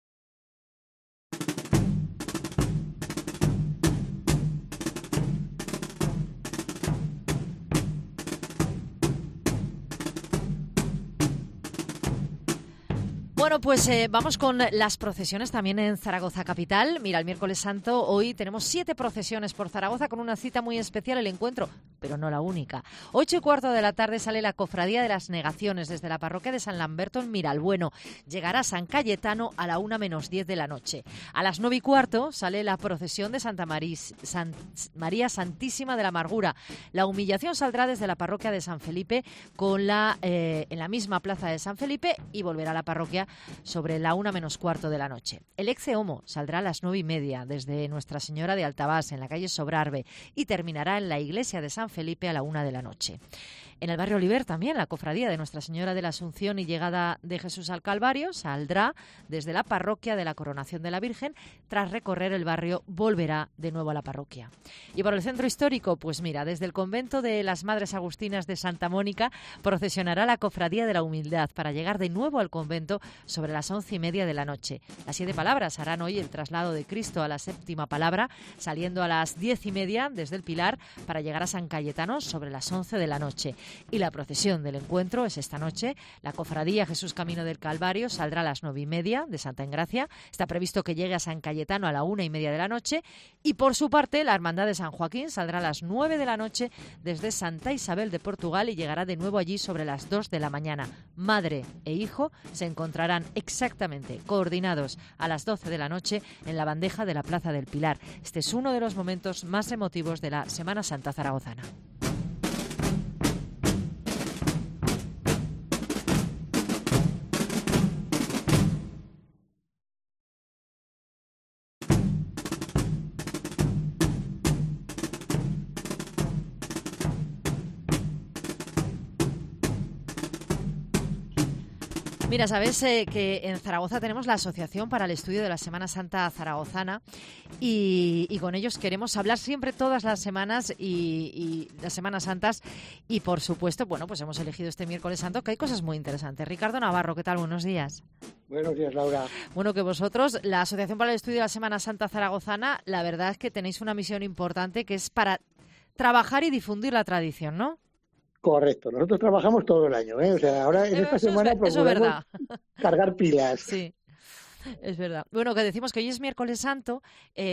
Bueno, pues vamos con las procesiones también en Zaragoza capital. Mira, el miércoles santo hoy tenemos 7 procesiones por Zaragoza con una cita muy especial, el encuentro, pero no la única. 8:15 de la tarde sale la Cofradía de las Negaciones desde la parroquia de San Lamberto en Miralbueno. Llegará a San Cayetano a la 1:10 de la noche. A las 9:15 sale la procesión de Santa María Santísima de la Amargura. La humillación saldrá desde la parroquia de San Felipe en la misma plaza de San Felipe y volverá a la parroquia sobre la 1:15 de la noche. El Ecce Homo saldrá a las 9:30 desde Nuestra Señora de Altabás en la calle Sobrarbe y terminará en la iglesia de San Felipe a la 1 de la noche. En el barrio Oliver también la cofradía de Nuestra Señora de la Asunción y Llegada de Jesús al Calvario saldrá desde la parroquia de la Coronación de la Virgen. Tras recorrer el barrio volverá de nuevo a la parroquia. Y por el centro histórico, pues mira, desde el convento de las Madres Agustinas de Santa Mónica procesionará la Cofradía de la Humildad para llegar de nuevo al convento sobre las 11:30 de la noche. Las 7 palabras harán hoy el traslado de Cristo a la 7ª palabra, saliendo a las 10:30 desde el Pilar para llegar a San Cayetano sobre las 11 de la noche. Y la procesión del encuentro es esta noche. La Cofradía Jesús Camino del Calvario saldrá a las 9:30 de Santa Engracia. Está previsto que llegue a San Cayetano a la 1:30 de la noche. Y por su parte, la Hermandad de San Joaquín saldrá a las 9 de la noche desde Santa Isabel de Portugal y llegará de nuevo allí sobre las 2 de la mañana. Madre e hijo se encontrarán exactamente coordinados a las 12 de la noche en la bandeja de la Plaza del Pilar. Este es uno de los momentos más emotivos de la Semana Santa zaragozana. Mira, sabes que en Zaragoza tenemos la Asociación para el Estudio de la Semana Santa Zaragozana y con ellos queremos hablar siempre todas las semanas y las Semanas Santas y por supuesto, bueno, pues hemos elegido este miércoles santo que hay cosas muy interesantes. Ricardo Navarro, ¿qué tal? Buenos días. Buenos días, Laura. Bueno, que vosotros, la Asociación para el Estudio de la Semana Santa Zaragozana, la verdad es que tenéis una misión importante que es para trabajar y difundir la tradición, ¿no? Correcto, nosotros trabajamos todo el año, ¿eh? O sea, ahora en esta semana procuramos cargar pilas. Sí, es verdad. Bueno, que decimos que hoy es miércoles santo,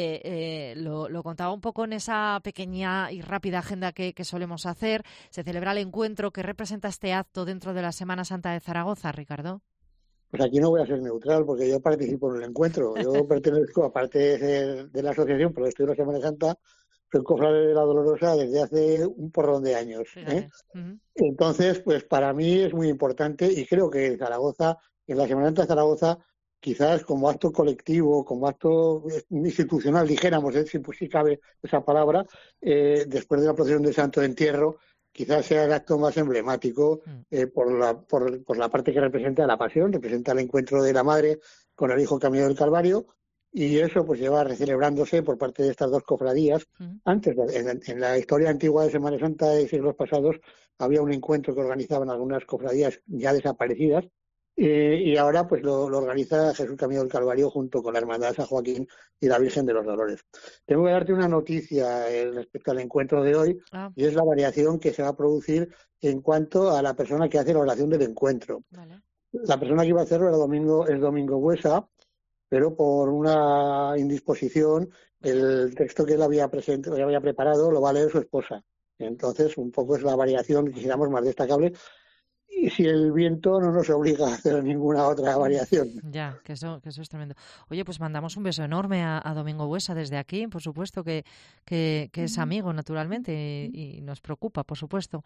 lo contaba un poco en esa pequeña y rápida agenda que solemos hacer. Se celebra el encuentro. ¿Qué representa este acto dentro de la Semana Santa de Zaragoza, Ricardo? Pues aquí no voy a ser neutral porque yo participo en el encuentro. Yo pertenezco, aparte de la Asociación para el Estudio de la Semana Santa, soy cofrade de la Dolorosa desde hace un porrón de años. Entonces, pues para mí es muy importante y creo que en Zaragoza, en la Semana Santa de Zaragoza, quizás como acto colectivo, como acto institucional, dijéramos, si cabe esa palabra, después de la procesión del Santo Entierro, quizás sea el acto más emblemático por la parte que representa la pasión, representa el encuentro de la Madre con el Hijo Camino del Calvario. Y eso pues lleva recelebrándose por parte de estas dos cofradías. Antes, en la historia antigua de Semana Santa de siglos pasados, había un encuentro que organizaban algunas cofradías ya desaparecidas y ahora pues lo organiza Jesús Camino del Calvario junto con la Hermandad de San Joaquín y la Virgen de los Dolores. Tengo que darte una noticia respecto al encuentro de hoy y es la variación que se va a producir en cuanto a la persona que hace la oración del encuentro. Vale. La persona que iba a hacerlo era Domingo Buesa, pero por una indisposición el texto que él había preparado lo va a leer su esposa. Entonces, un poco es la variación que quisiéramos más destacable. Y si el viento no nos obliga a hacer ninguna otra variación. Ya, que eso es tremendo. Oye, pues mandamos un beso enorme a Domingo Buesa desde aquí, por supuesto, que es amigo, naturalmente, y nos preocupa, por supuesto.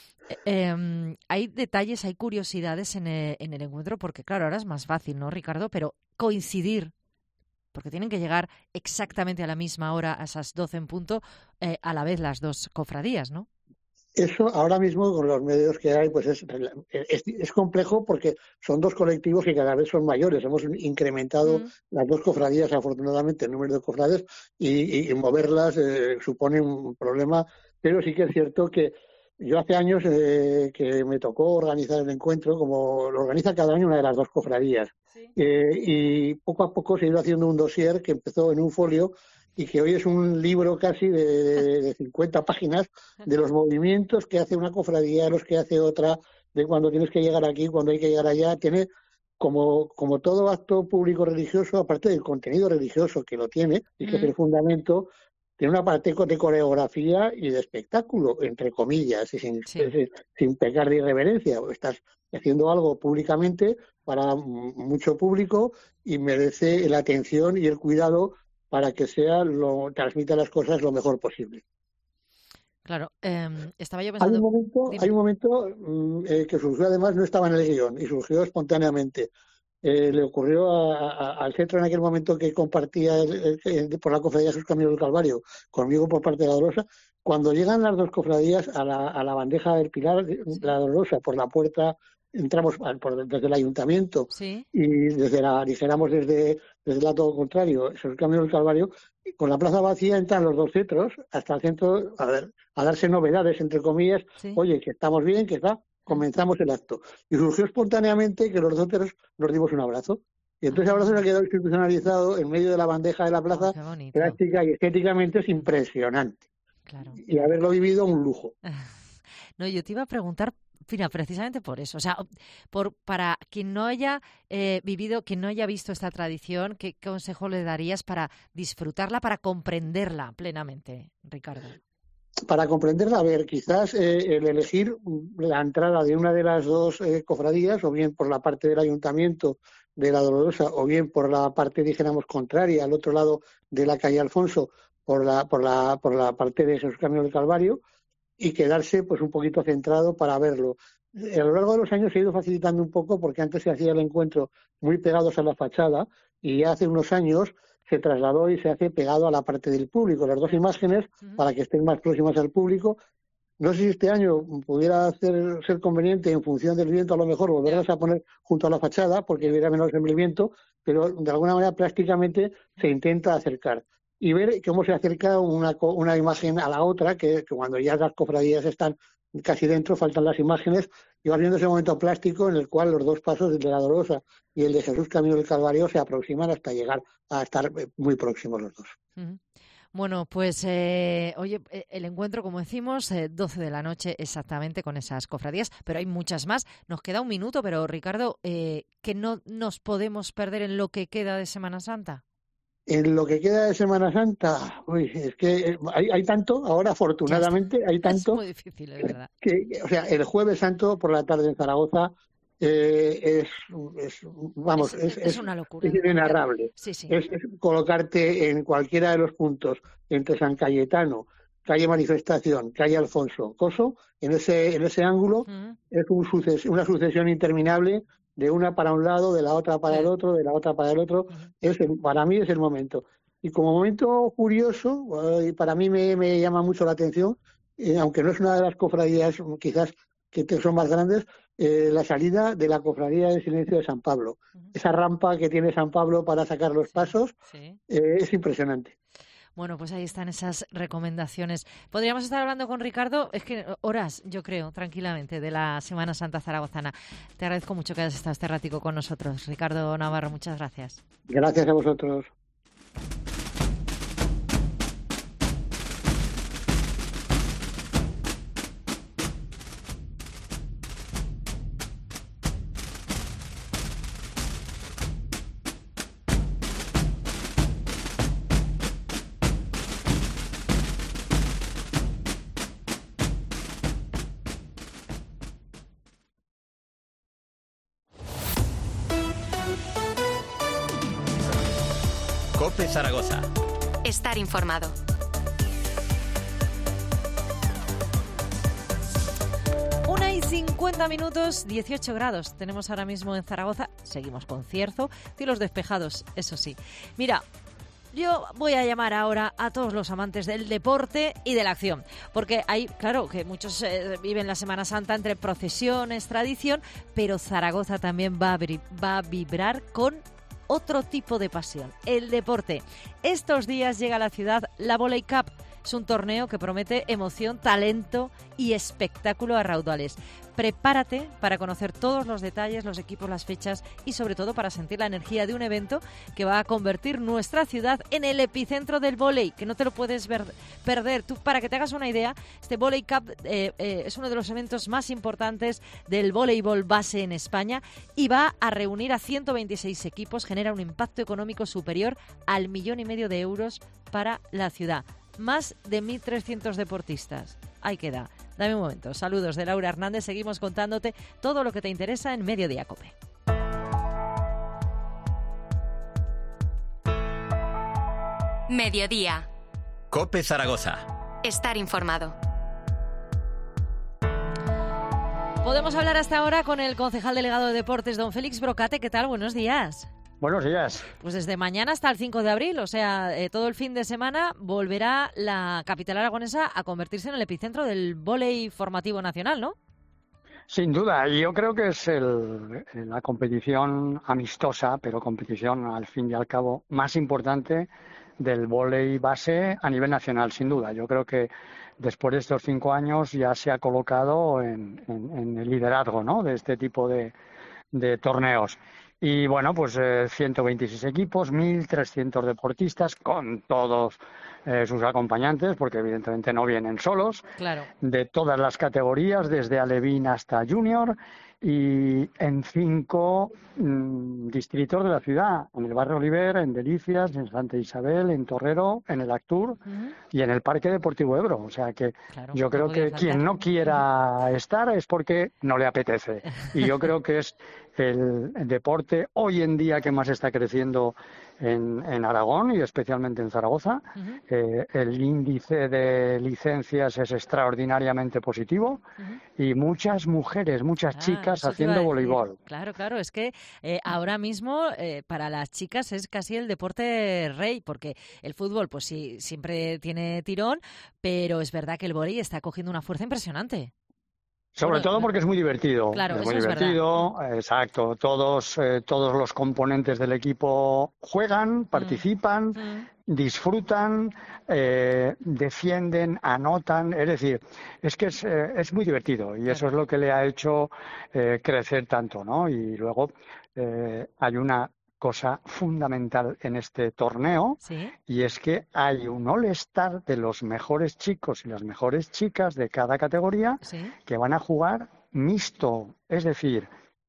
Hay detalles, hay curiosidades en el encuentro, porque claro, ahora es más fácil, ¿no, Ricardo? Pero coincidir porque tienen que llegar exactamente a la misma hora, a esas 12 en punto, a la vez las dos cofradías, ¿no? Eso ahora mismo con los medios que hay pues es complejo porque son dos colectivos que cada vez son mayores. Hemos incrementado las dos cofradías, afortunadamente, el número de cofrades y moverlas supone un problema, pero sí que es cierto que yo hace años que me tocó organizar el encuentro, como lo organiza cada año una de las dos cofradías. ¿Sí? Y poco a poco se ha ido haciendo un dossier que empezó en un folio y que hoy es un libro casi de 50 páginas de los movimientos que hace una cofradía, los que hace otra, de cuando tienes que llegar aquí, cuando hay que llegar allá. Tiene como todo acto público religioso, aparte del contenido religioso que lo tiene y que es el fundamento, tiene una parte de coreografía y de espectáculo, entre comillas, y sin pecar de irreverencia. Estás haciendo algo públicamente para mucho público y merece la atención y el cuidado para que transmita las cosas lo mejor posible. Claro, estaba yo pensando... Hay un momento que surgió, además no estaba en el guión y surgió espontáneamente. Le ocurrió al centro en aquel momento que compartía por la cofradía Jesús Camino del Calvario conmigo por parte de la Dolorosa. Cuando llegan las dos cofradías a la bandeja del Pilar, la Dolorosa por la puerta, entramos desde el ayuntamiento y desde el lado contrario, Jesús Camino del Calvario, y con la plaza vacía entran los dos cetros hasta el centro a darse novedades, entre comillas. Oye, que estamos bien, que está... Comenzamos el acto. Y surgió espontáneamente que los dos nos dimos un abrazo. Y entonces el abrazo se ha quedado institucionalizado en medio de la bandeja de la plaza. Práctica y estéticamente es impresionante. Claro. Y haberlo vivido un lujo. No, yo te iba a preguntar, precisamente por eso. O sea, para quien no haya quien no haya visto esta tradición, ¿qué consejo le darías para disfrutarla, para comprenderla plenamente, Ricardo? Para comprenderla, a ver, quizás el elegir la entrada de una de las dos cofradías, o bien por la parte del ayuntamiento de la Dolorosa, o bien por la parte, dijéramos, contraria, al otro lado de la calle Alfonso, por la parte de Jesús Camino del Calvario, y quedarse pues un poquito centrado para verlo. A lo largo de los años se ha ido facilitando un poco porque antes se hacía el encuentro muy pegados a la fachada y hace unos años se trasladó y se hace pegado a la parte del público, las dos imágenes para que estén más próximas al público. No sé si este año pudiera ser conveniente, en función del viento, a lo mejor volverlas a poner junto a la fachada porque hubiera menos viento, pero de alguna manera prácticamente se intenta acercar y ver cómo se acerca una imagen a la otra, que cuando ya las cofradías están casi dentro, faltan las imágenes, y vas viendo ese momento plástico en el cual los dos pasos, el de la Dolorosa y el de Jesús Camino del Calvario, se aproximan hasta llegar a estar muy próximos los dos. Bueno, pues oye, el encuentro, como decimos, 12 de la noche exactamente con esas cofradías, pero hay muchas más. Nos queda un minuto, pero Ricardo, ¿qué no nos podemos perder en lo que queda de Semana Santa? En lo que queda de Semana Santa, es que hay tanto, ahora afortunadamente hay tanto. Es muy difícil, es verdad. O sea, el Jueves Santo por la tarde en Zaragoza es una locura. Es inenarrable. Sí. Es colocarte en cualquiera de los puntos, entre San Cayetano, calle Manifestación, calle Alfonso, Coso, en ese ángulo, es una sucesión interminable de una para un lado, de la otra para el otro, de la otra para el otro. Para mí es el momento. Y como momento curioso, y para mí me llama mucho la atención, aunque no es una de las cofradías quizás que son más grandes, la salida de la cofradía del Silencio de San Pablo. Esa rampa que tiene San Pablo para sacar los pasos es impresionante. Bueno, pues ahí están esas recomendaciones. Podríamos estar hablando con Ricardo, es que horas, yo creo, tranquilamente, de la Semana Santa zaragozana. Te agradezco mucho que hayas estado este ratico con nosotros. Ricardo Navarro, muchas gracias. Gracias a vosotros. COPE Zaragoza. Estar informado. 1:50, 18 grados tenemos ahora mismo en Zaragoza. Seguimos con cierzo, cielos despejados, eso sí. Mira, yo voy a llamar ahora a todos los amantes del deporte y de la acción, porque hay, claro, que muchos viven la Semana Santa entre procesiones, tradición, pero Zaragoza también va a vibrar con otro tipo de pasión, el deporte. Estos días llega a la ciudad la Volley Cup. Es un torneo que promete emoción, talento y espectáculo a raudales. Prepárate para conocer todos los detalles, los equipos, las fechas y sobre todo para sentir la energía de un evento que va a convertir nuestra ciudad en el epicentro del vóley, que no te lo puedes perder. Tú, para que te hagas una idea, este Volley Cup es uno de los eventos más importantes del voleibol base en España y va a reunir a 126 equipos, genera un impacto económico superior al 1,5 millones de euros para la ciudad. Más de 1.300 deportistas. Ahí queda. Dame un momento. Saludos de Laura Hernández. Seguimos contándote todo lo que te interesa en Mediodía COPE. Mediodía. COPE Zaragoza. Estar informado. Podemos hablar hasta ahora con el concejal delegado de Deportes, don Félix Brocate. ¿Qué tal? Buenos días. Buenos días. Pues desde mañana hasta el 5 de abril, o sea, todo el fin de semana, volverá la capital aragonesa a convertirse en el epicentro del vóley formativo nacional, ¿no? Sin duda, yo creo que es la competición amistosa, pero competición al fin y al cabo más importante del vóley base a nivel nacional, sin duda. Yo creo que después de estos 5 años ya se ha colocado en el liderazgo, ¿no?, de este tipo de torneos. Y bueno, pues 126 equipos, 1.300 deportistas con todos sus acompañantes, porque evidentemente no vienen solos, claro, de todas las categorías, desde alevín hasta junior, y en 5 distritos de la ciudad, en el barrio Oliver, en Delicias, en Santa Isabel, en Torrero, en el Actur y en el Parque Deportivo Ebro. O sea que claro, yo creo que quien no quiera estar es porque no le apetece. Y yo creo que es el deporte hoy en día que más está creciendo en Aragón y especialmente en Zaragoza. El índice de licencias es extraordinariamente positivo y muchas mujeres, muchas chicas haciendo voleibol. Claro, claro, es que ahora mismo para las chicas es casi el deporte rey, porque el fútbol pues sí, siempre tiene tirón, pero es verdad que el vóley está cogiendo una fuerza impresionante. Sobre todo porque es muy divertido. Claro, es muy divertido, exacto. Todos los componentes del equipo juegan, participan, disfrutan, defienden, anotan. Es decir, es que es muy divertido y eso es lo que le ha hecho crecer tanto, ¿no? Y luego hay una cosa fundamental en este torneo, ¿sí?, y es que hay un all-star de los mejores chicos y las mejores chicas de cada categoría, ¿sí?, que van a jugar mixto, es decir,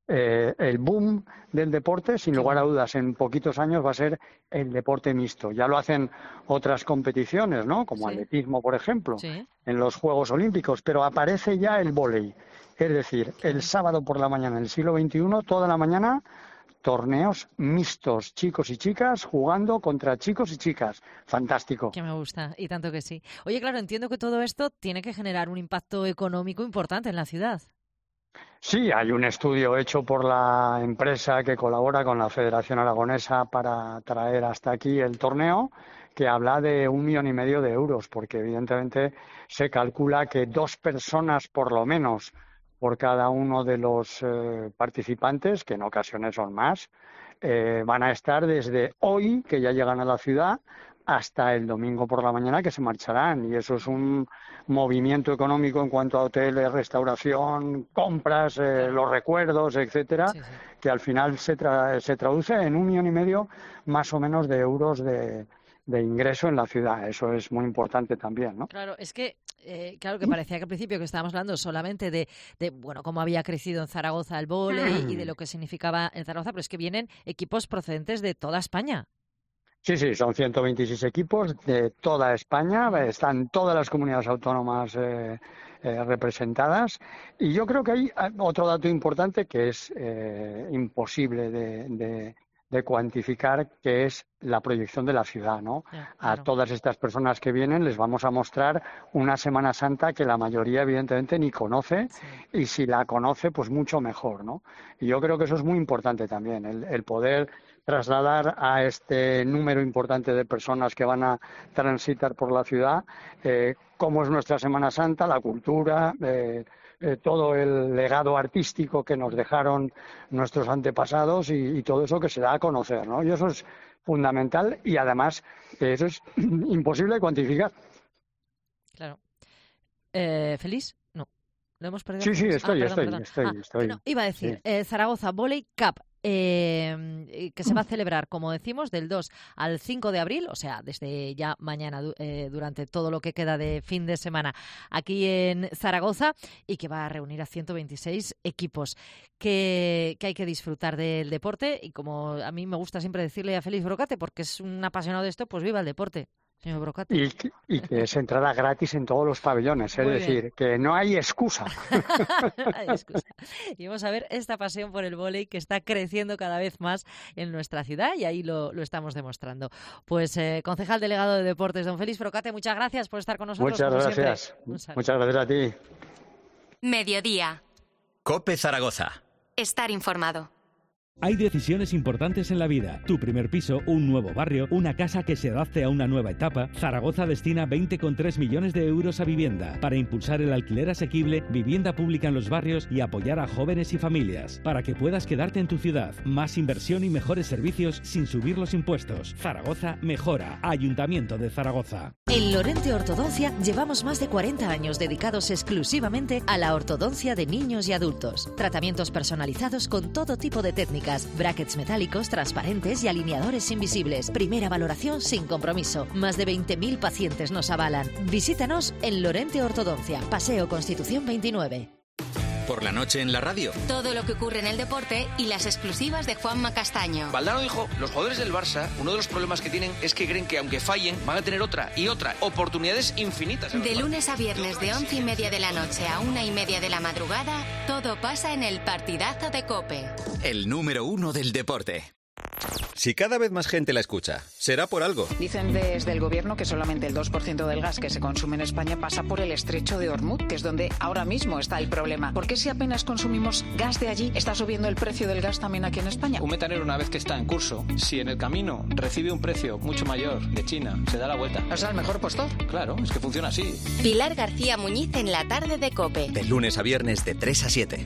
el boom del deporte, sin lugar a dudas, en poquitos años va a ser el deporte mixto. Ya lo hacen otras competiciones, ¿no?, como sí, atletismo, por ejemplo, sí, en los Juegos Olímpicos, pero aparece ya el vóley, es decir, el sábado por la mañana, en el siglo XXI, toda la mañana, torneos mixtos, chicos y chicas jugando contra chicos y chicas. Fantástico. Que me gusta, y tanto que sí. Oye, claro, entiendo que todo esto tiene que generar un impacto económico importante en la ciudad. Sí, hay un estudio hecho por la empresa que colabora con la Federación Aragonesa para traer hasta aquí el torneo, que habla de 1,5 millones de euros, porque evidentemente se calcula que 2 personas por lo menos por cada uno de los participantes, que en ocasiones son más, van a estar desde hoy, que ya llegan a la ciudad, hasta el domingo por la mañana, que se marcharán. Y eso es un movimiento económico en cuanto a hoteles, restauración, compras, los recuerdos, etcétera, sí, sí, que al final se traduce en 1,5 millones más o menos de euros de ingreso en la ciudad. Eso es muy importante también, ¿no? Claro, es que claro que parecía que al principio que estábamos hablando solamente de bueno, cómo había crecido en Zaragoza el vóley y de lo que significaba en Zaragoza, pero es que vienen equipos procedentes de toda España. Sí, son 126 equipos de toda España, están todas las comunidades autónomas representadas, y yo creo que hay otro dato importante que es imposible de de cuantificar qué es la proyección de la ciudad, ¿no? A todas estas personas que vienen les vamos a mostrar una Semana Santa que la mayoría evidentemente ni conoce, y si la conoce pues mucho mejor, ¿no? Y yo creo que eso es muy importante también, el poder trasladar a este número importante de personas que van a transitar por la ciudad cómo es nuestra Semana Santa, la cultura, todo el legado artístico que nos dejaron nuestros antepasados y todo eso que se da a conocer, ¿no? Y eso es fundamental, y además eso es imposible de cuantificar. Claro. ¿Feliz? No. ¿Lo hemos perdido? Sí, estoy. Bueno, iba a decir, Zaragoza Volley Cup, que se va a celebrar, como decimos, del 2 al 5 de abril, o sea, desde ya mañana, durante todo lo que queda de fin de semana aquí en Zaragoza, y que va a reunir a 126 equipos, que hay que disfrutar del deporte, y como a mí me gusta siempre decirle a Félix Brocate, porque es un apasionado de esto, pues viva el deporte. Señor Brocate. Y que es entrada gratis en todos los pabellones, es decir, que no hay excusa. Hay excusa. Y vamos a ver esta pasión por el vóley que está creciendo cada vez más en nuestra ciudad, y ahí lo estamos demostrando. Pues concejal delegado de Deportes, don Félix Brocate, muchas gracias por estar con nosotros. Muchas gracias. Muchas gracias a ti. Mediodía. COPE Zaragoza. Estar informado. Hay decisiones importantes en la vida. Tu primer piso, un nuevo barrio, una casa que se adapte a una nueva etapa. Zaragoza destina 20,3 millones de euros a vivienda para impulsar el alquiler asequible, vivienda pública en los barrios y apoyar a jóvenes y familias. Para que puedas quedarte en tu ciudad. Más inversión y mejores servicios sin subir los impuestos. Zaragoza mejora. Ayuntamiento de Zaragoza. En Lorente Ortodoncia llevamos más de 40 años dedicados exclusivamente a la ortodoncia de niños y adultos. Tratamientos personalizados con todo tipo de técnicas. Brackets metálicos, transparentes y alineadores invisibles. Primera valoración sin compromiso. Más de 20.000 pacientes nos avalan. Visítanos en Lorente Ortodoncia, Paseo Constitución 29. Por la noche en la radio. Todo lo que ocurre en el deporte y las exclusivas de Juanma Castaño. Valdano dijo, los jugadores del Barça, uno de los problemas que tienen es que creen que aunque fallen, van a tener otra y otra. Oportunidades infinitas. De lunes a viernes de 11:30 de la noche a 1:30 de la madrugada, todo pasa en el partidazo de COPE. El número 1 del deporte. Si cada vez más gente la escucha, será por algo. Dicen desde el gobierno que solamente el 2% del gas que se consume en España pasa por el estrecho de Hormuz, que es donde ahora mismo está el problema. ¿Por qué si apenas consumimos gas de allí, está subiendo el precio del gas también aquí en España? Un metanero, una vez que está en curso, si en el camino recibe un precio mucho mayor de China, se da la vuelta. ¿Es el mejor postor? Claro, es que funciona así. Pilar García Muñiz en la tarde de COPE. De lunes a viernes de 3 a 7.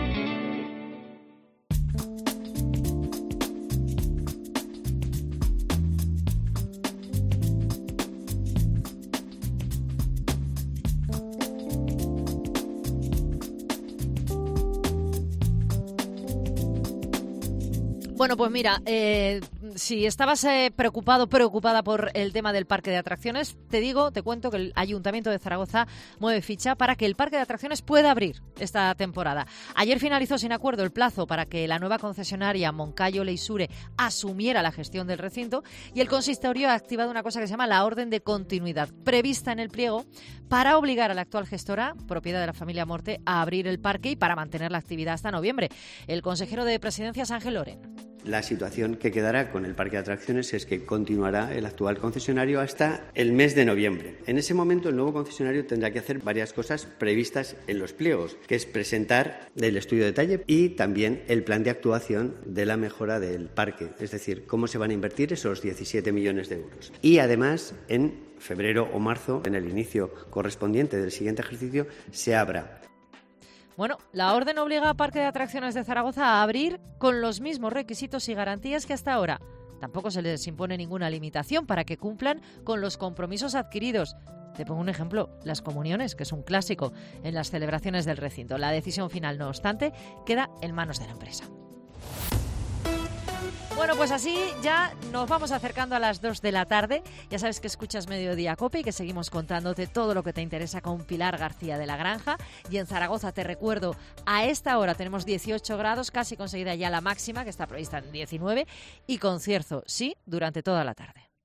Bueno, pues mira, si estabas preocupada por el tema del parque de atracciones, te cuento que el Ayuntamiento de Zaragoza mueve ficha para que el parque de atracciones pueda abrir esta temporada. Ayer finalizó sin acuerdo el plazo para que la nueva concesionaria Moncayo Leisure asumiera la gestión del recinto, y el consistorio ha activado una cosa que se llama la orden de continuidad, prevista en el pliego, para obligar a la actual gestora, propiedad de la familia Morte, a abrir el parque y para mantener la actividad hasta noviembre. El consejero de Presidencia es Ángel Loren. La situación que quedará con el parque de atracciones es que continuará el actual concesionario hasta el mes de noviembre. En ese momento el nuevo concesionario tendrá que hacer varias cosas previstas en los pliegos, que es presentar el estudio de detalle y también el plan de actuación de la mejora del parque, es decir, cómo se van a invertir esos 17 millones de euros. Y además, en febrero o marzo, en el inicio correspondiente del siguiente ejercicio, se abra. Bueno, la orden obliga a Parque de Atracciones de Zaragoza a abrir con los mismos requisitos y garantías que hasta ahora. Tampoco se les impone ninguna limitación para que cumplan con los compromisos adquiridos. Te pongo un ejemplo, las comuniones, que es un clásico en las celebraciones del recinto. La decisión final, no obstante, queda en manos de la empresa. Bueno, pues así ya nos vamos acercando a las 2 de la tarde. Ya sabes que escuchas Mediodía COPE y que seguimos contándote todo lo que te interesa con Pilar García de la Granja. Y en Zaragoza, te recuerdo, a esta hora tenemos 18 grados, casi conseguida ya la máxima, que está prevista en 19, y con cierzo, sí, durante toda la tarde.